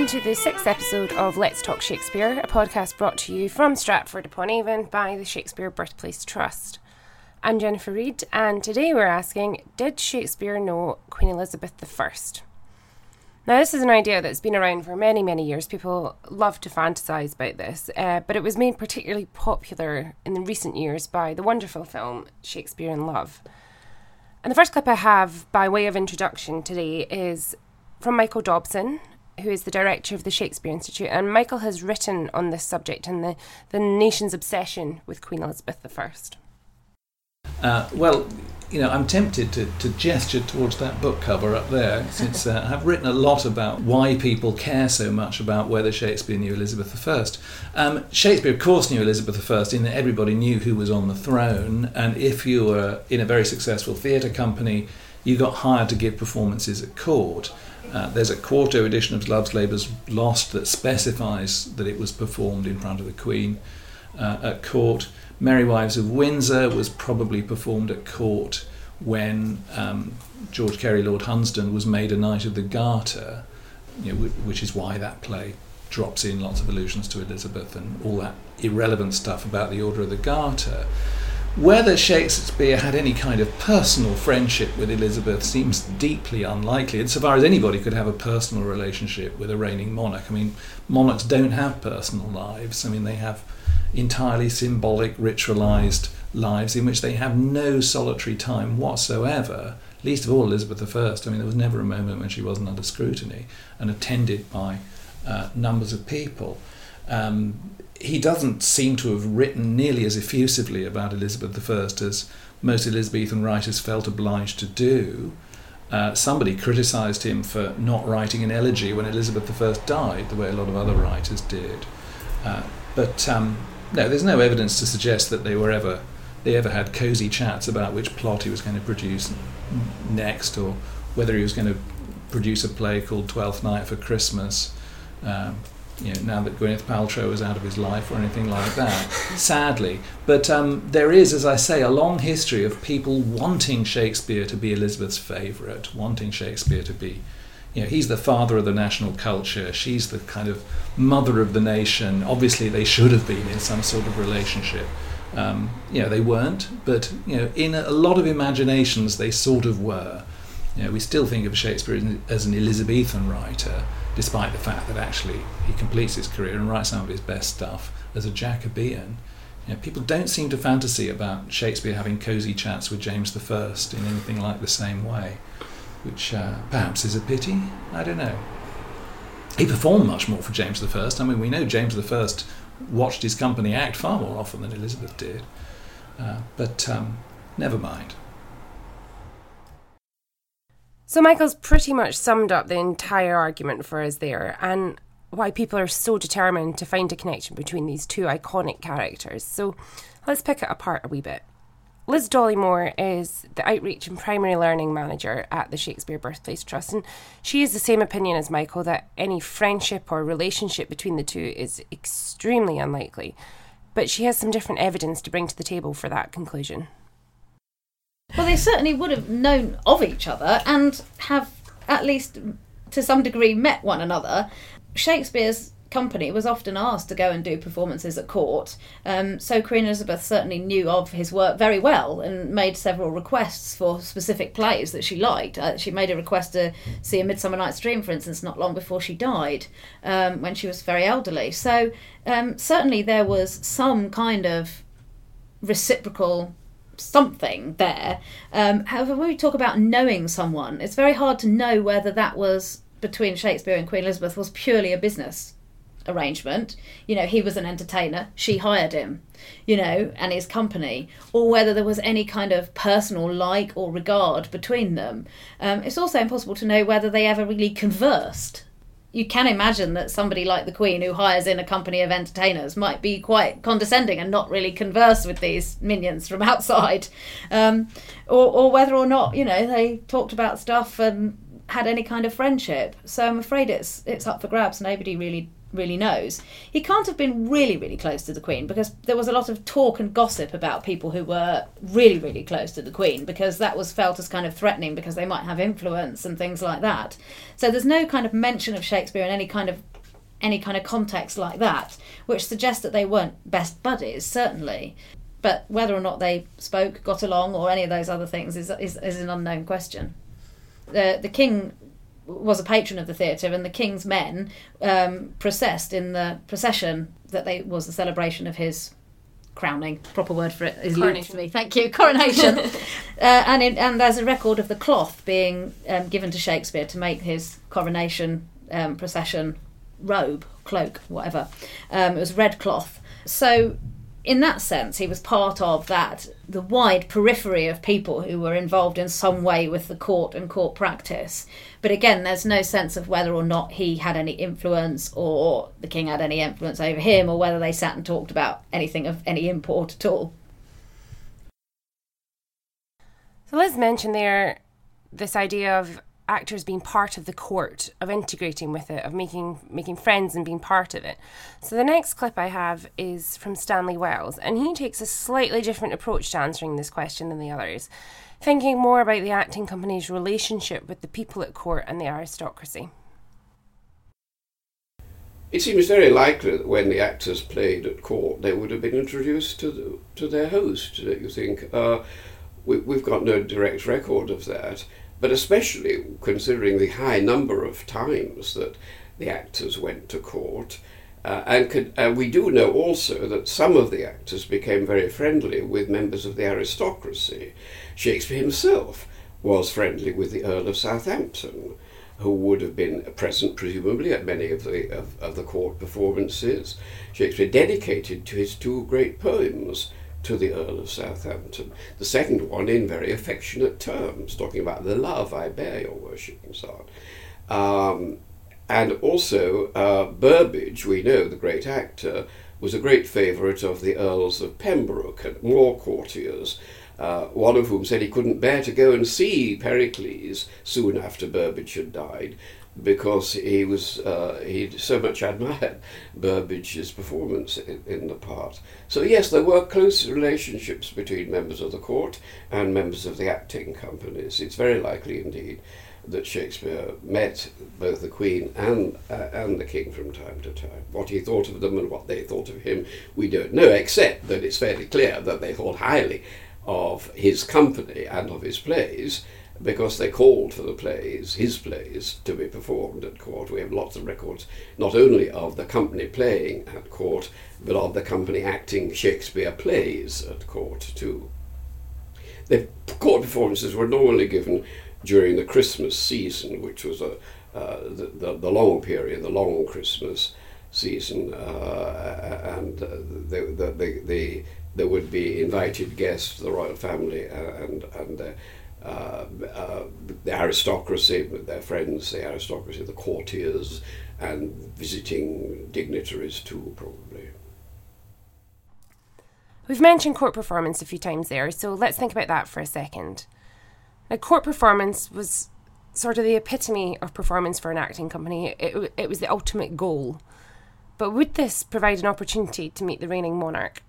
to the 6th episode of Let's Talk Shakespeare, a podcast brought to you from Stratford-upon-Avon by the Shakespeare Birthplace Trust. I'm Jennifer Reid, and today we're asking, did Shakespeare know Queen Elizabeth I? Now, this is an idea that's been around for many, many years. People love to fantasise about this, but it was made particularly popular in the recent years by the wonderful film Shakespeare in Love. And the first clip I have by way of introduction today is from Michael Dobson, who is the director of the Shakespeare Institute, and Michael has written on this subject and the nation's obsession with Queen Elizabeth I. I'm tempted to gesture towards that book cover up there, since I've written a lot about why people care so much about whether Shakespeare knew Elizabeth I. Shakespeare, of course, knew Elizabeth I in that everybody knew who was on the throne, and if you were in a very successful theatre company, you got hired to give performances at court. There's a quarto edition of Love's Labour's Lost that specifies that it was performed in front of the Queen at court. Merry Wives of Windsor was probably performed at court when George Carey, Lord Hunsdon, was made a Knight of the Garter, which is why that play drops in lots of allusions to Elizabeth and all that irrelevant stuff about the Order of the Garter. Whether Shakespeare had any kind of personal friendship with Elizabeth seems deeply unlikely, insofar as anybody could have a personal relationship with a reigning monarch. I mean, monarchs don't have personal lives. I mean, they have entirely symbolic, ritualised lives in which they have no solitary time whatsoever, least of all Elizabeth I. I mean, there was never a moment when she wasn't under scrutiny and attended by numbers of people. He doesn't seem to have written nearly as effusively about Elizabeth I as most Elizabethan writers felt obliged to do. Somebody criticised him for not writing an elegy when Elizabeth I died, the way a lot of other writers did. No, there's no evidence to suggest that they ever had cosy chats about which plot he was going to produce next, or whether he was going to produce a play called Twelfth Night for Christmas, now that Gwyneth Paltrow was out of his life, or anything like that, sadly. But there is, as I say, a long history of people wanting Shakespeare to be Elizabeth's favourite, wanting Shakespeare to be, he's the father of the national culture, she's the kind of mother of the nation. Obviously they should have been in some sort of relationship. They weren't, but in a lot of imaginations they sort of were. We still think of Shakespeare as an Elizabethan writer, despite the fact that actually he completes his career and writes some of his best stuff as a Jacobean. People don't seem to fantasy about Shakespeare having cosy chats with James I in anything like the same way, which perhaps is a pity. I don't know. He performed much more for James I. I mean, we know James I watched his company act far more often than Elizabeth did. But never mind. So Michael's pretty much summed up the entire argument for us there, and why people are so determined to find a connection between these two iconic characters. So let's pick it apart a wee bit. Liz Dollymore is the Outreach and Primary Learning Manager at the Shakespeare Birthplace Trust, and she has the same opinion as Michael that any friendship or relationship between the two is extremely unlikely, but she has some different evidence to bring to the table for that conclusion. Well, they certainly would have known of each other and have, at least to some degree, met one another. Shakespeare's company was often asked to go and do performances at court, so Queen Elizabeth certainly knew of his work very well and made several requests for specific plays that she liked. She made a request to see A Midsummer Night's Dream, for instance, not long before she died, when she was very elderly. So certainly there was some kind of reciprocal something there. However, when we talk about knowing someone, it's very hard to know whether that was between Shakespeare and Queen Elizabeth was purely a business arrangement. He was an entertainer, she hired him, and his company, or whether there was any kind of personal like or regard between them. It's also impossible to know whether they ever really conversed. You can imagine that somebody like the Queen, who hires in a company of entertainers, might be quite condescending and not really converse with these minions from outside, or whether or not they talked about stuff and had any kind of friendship. So I'm afraid it's up for grabs. Nobody really knows. He can't have been really close to the Queen, because there was a lot of talk and gossip about people who were really close to the Queen, because that was felt as kind of threatening because they might have influence and things like that. So there's no kind of mention of Shakespeare in any kind of any kind of context like that, which suggests that they weren't best buddies, certainly. But whether or not they spoke, got along, or any of those other things is an unknown question. The king was a patron of the theatre, and the king's men processed in the procession that was the celebration of his crowning. Proper word for it is eludes me. Thank you. Coronation. And there's a record of the cloth being given to Shakespeare to make his coronation procession robe, cloak, whatever. It was red cloth. So in that sense, he was part of the wide periphery of people who were involved in some way with the court and court practice. But again, there's no sense of whether or not he had any influence or the king had any influence over him, or whether they sat and talked about anything of any import at all. So Liz mentioned there this idea of actors being part of the court, of integrating with it, of making friends and being part of it. So the next clip I have is from Stanley Wells, and he takes a slightly different approach to answering this question than the others, thinking more about the acting company's relationship with the people at court and the aristocracy. It seems very likely that when the actors played at court, they would have been introduced to their host, don't you think? We've got no direct record of that. But especially considering the high number of times that the actors went to court, and we do know also that some of the actors became very friendly with members of the aristocracy. Shakespeare himself was friendly with the Earl of Southampton, who would have been present presumably at many of the court performances. Shakespeare dedicated to his two great poems to the Earl of Southampton. The second one in very affectionate terms, talking about the love I bear your worship and so on. And also Burbage, we know, the great actor, was a great favourite of the Earls of Pembroke and more courtiers, one of whom said he couldn't bear to go and see Pericles soon after Burbage had died, because he'd so much admired Burbage's performance in the part. So yes, there were close relationships between members of the court and members of the acting companies. It's very likely indeed that Shakespeare met both the Queen and the King from time to time. What he thought of them and what they thought of him, we don't know, except that it's fairly clear that they thought highly of his company and of his plays, because they called for his plays, to be performed at court. We have lots of records, not only of the company playing at court, but of the company acting Shakespeare plays at court too. The court performances were normally given during the Christmas season, which was the long period, the long Christmas season, and there would be invited guests, the royal family, and the aristocracy, their friends, the aristocracy, the courtiers, and visiting dignitaries too, probably. We've mentioned court performance a few times there, so let's think about that for a second. Now, court performance was sort of the epitome of performance for an acting company. It was the ultimate goal. But would this provide an opportunity to meet the reigning monarch?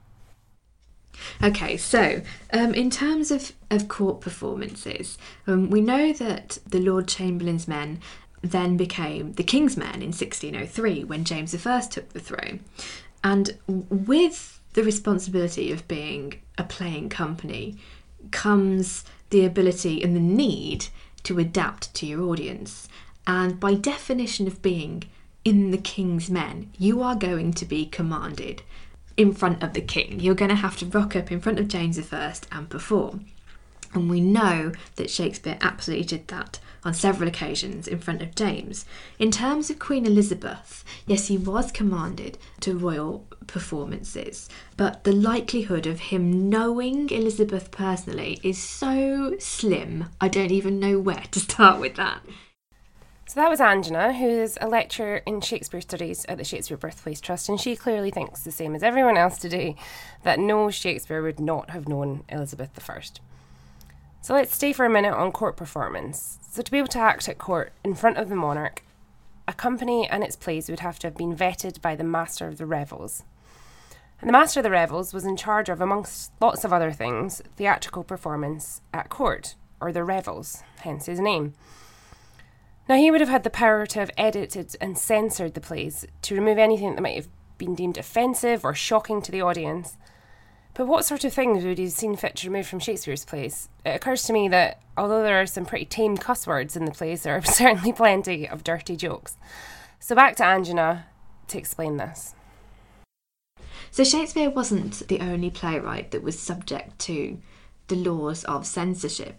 Okay, so in terms of court performances, we know that the Lord Chamberlain's men then became the King's men in 1603 when James I took the throne. And with the responsibility of being a playing company comes the ability and the need to adapt to your audience. And by definition of being in the King's men, you are going to be commanded in front of the king. You're going to have to rock up in front of James I and perform. And we know that Shakespeare absolutely did that on several occasions in front of James. In terms of Queen Elizabeth, yes, he was commanded to royal performances, but the likelihood of him knowing Elizabeth personally is so slim, I don't even know where to start with that. So that was Angela, who is a lecturer in Shakespeare Studies at the Shakespeare Birthplace Trust, and she clearly thinks the same as everyone else today, that no, Shakespeare would not have known Elizabeth I. So let's stay for a minute on court performance. So to be able to act at court in front of the monarch, a company and its plays would have to have been vetted by the Master of the Revels. And the Master of the Revels was in charge of, amongst lots of other things, theatrical performance at court, or the revels, hence his name. Now, he would have had the power to have edited and censored the plays to remove anything that might have been deemed offensive or shocking to the audience. But what sort of things would he have seen fit to remove from Shakespeare's plays? It occurs to me that although there are some pretty tame cuss words in the plays, there are certainly plenty of dirty jokes. So back to Anjuna to explain this. So Shakespeare wasn't the only playwright that was subject to the laws of censorship.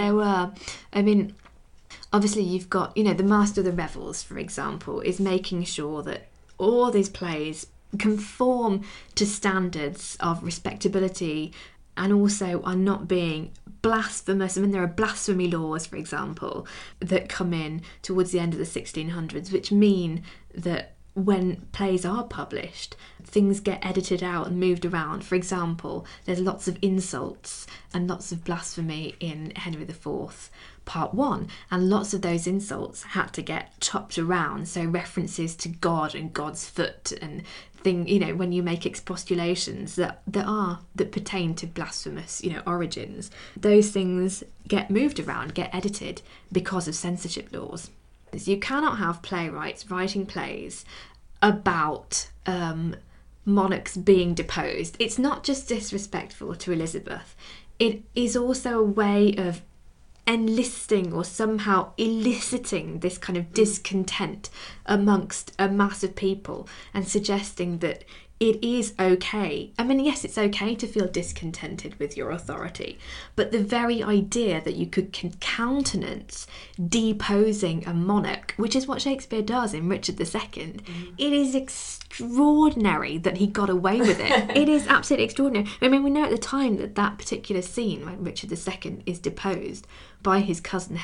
Obviously you've got, the Master of the Revels, for example, is making sure that all these plays conform to standards of respectability and also are not being blasphemous. I mean, there are blasphemy laws, for example, that come in towards the end of the 1600s, which mean that when plays are published, things get edited out and moved around. For example, there's lots of insults and lots of blasphemy in Henry IV, Part 1, and lots of those insults had to get chopped around. So references to God and God's foot and when you make expostulations that pertain to blasphemous, origins, those things get moved around, get edited because of censorship laws. You cannot have playwrights writing plays about monarchs being deposed. It's not just disrespectful to Elizabeth, it is also a way of enlisting or somehow eliciting this kind of discontent amongst a mass of people and suggesting that it is okay. I mean, yes, it's okay to feel discontented with your authority, but the very idea that you could countenance deposing a monarch, which is what Shakespeare does in Richard II, it is extraordinary that he got away with it. It is absolutely extraordinary. I mean, we know at the time that particular scene when Richard II is deposed by his cousin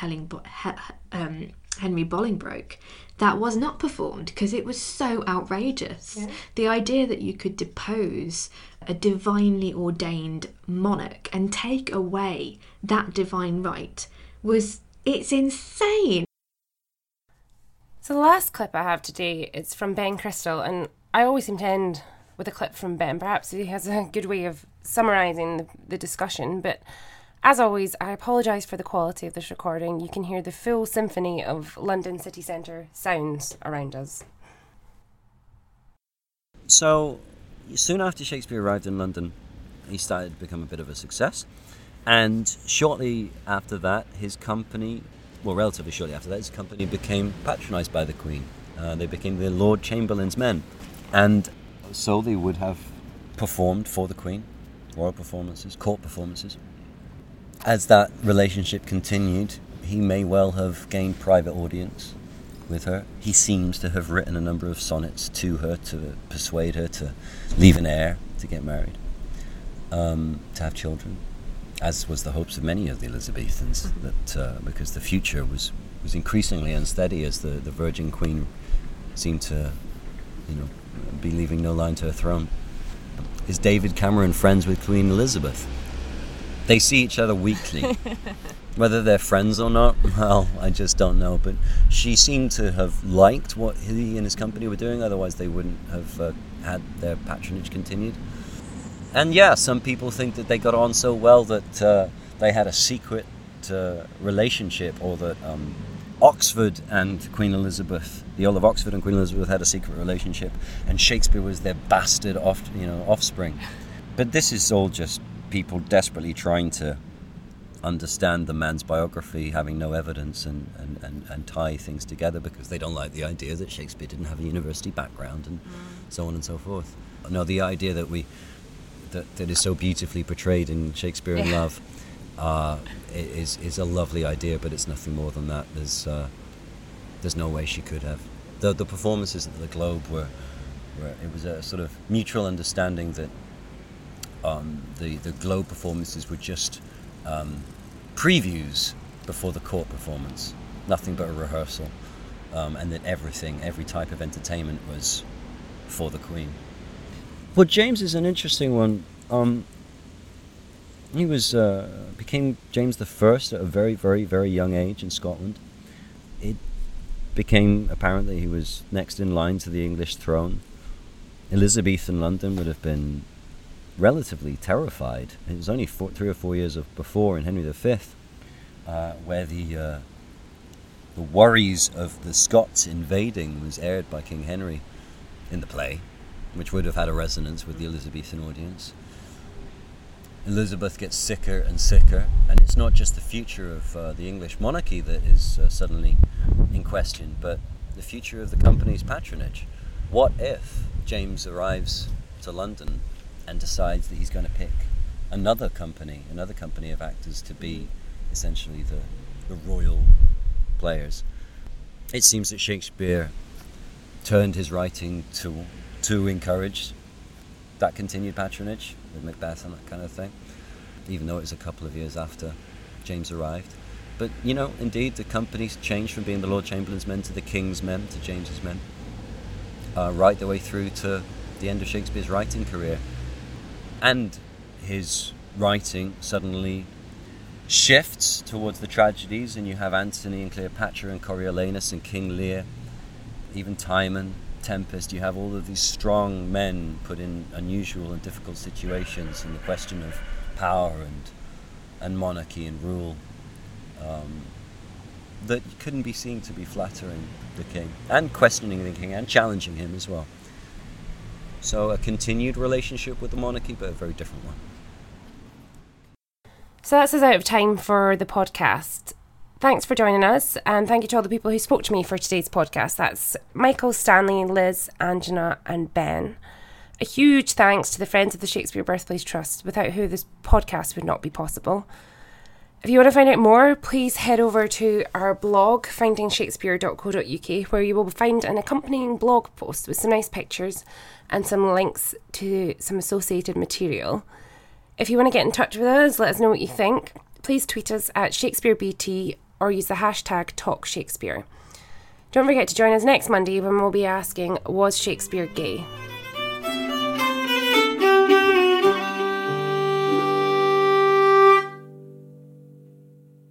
Henry Bolingbroke, that was not performed because it was so outrageous. Yeah. The idea that you could depose a divinely ordained monarch and take away that divine right it's insane. So the last clip I have today is from Ben Crystal, and I always seem to end with a clip from Ben. Perhaps he has a good way of summarising the discussion, but as always, I apologise for the quality of this recording. You can hear the full symphony of London city centre sounds around us. So, soon after Shakespeare arrived in London, he started to become a bit of a success. And shortly after that, relatively shortly after that, his company became patronised by the Queen. They became the Lord Chamberlain's men. And so they would have performed for the Queen, royal performances, court performances. As that relationship continued, he may well have gained private audience with her. He seems to have written a number of sonnets to her to persuade her to leave an heir, to get married, to have children, as was the hopes of many of the Elizabethans, that because the future was increasingly unsteady as the Virgin Queen seemed to be leaving no line to her throne. Is David Cameron friends with Queen Elizabeth? They see each other weekly. Whether they're friends or not, well, I just don't know. But she seemed to have liked what he and his company were doing, otherwise they wouldn't have had their patronage continued. And yeah, some people think that they got on so well that they had a secret relationship, or that Oxford and Queen Elizabeth, the Earl of Oxford and Queen Elizabeth had a secret relationship, and Shakespeare was their bastard offspring. But this is all just people desperately trying to understand the man's biography, having no evidence, and tie things together because they don't like the idea that Shakespeare didn't have a university background and so on and so forth. No, the idea that is so beautifully portrayed in Shakespeare in Love is a lovely idea, but it's nothing more than that. There's no way she could have. The performances at the Globe were it was a sort of mutual understanding that the Globe performances were just previews before the court performance, nothing but a rehearsal, and that every type of entertainment was for the Queen. Well, James is an interesting one. He became James I at a very, very, very young age in Scotland. It became apparent that he was next in line to the English throne. Elizabethan London would have been relatively terrified. It was only 3 or 4 years before in Henry V, where the worries of the Scots invading was aired by King Henry in the play, which would have had a resonance with the Elizabethan audience. Elizabeth gets sicker and sicker, and it's not just the future of the English monarchy that is suddenly in question, but the future of the company's patronage. What if James arrives to London and decides that he's going to pick another company of actors to be essentially the royal players? It seems that Shakespeare turned his writing to encourage that continued patronage with Macbeth and that kind of thing, even though it was a couple of years after James arrived. But, indeed, the company's changed from being the Lord Chamberlain's men to the King's men, to James's men, right the way through to the end of Shakespeare's writing career. And his writing suddenly shifts towards the tragedies, and you have Antony and Cleopatra and Coriolanus and King Lear, even Timon, Tempest. You have all of these strong men put in unusual and difficult situations, and the question of power and monarchy and rule that couldn't be seen to be flattering the king, and questioning the king and challenging him as well. So a continued relationship with the monarchy, but a very different one. So that's us out of time for the podcast. Thanks for joining us, and thank you to all the people who spoke to me for today's podcast. That's Michael, Stanley, Liz, Angela and Ben. A huge thanks to the Friends of the Shakespeare Birthplace Trust, without who this podcast would not be possible. If you want to find out more, please head over to our blog, findingshakespeare.co.uk, where you will find an accompanying blog post with some nice pictures and some links to some associated material. If you want to get in touch with us, let us know what you think. Please tweet us at ShakespeareBT or use the hashtag TalkShakespeare. Don't forget to join us next Monday when we'll be asking, was Shakespeare gay?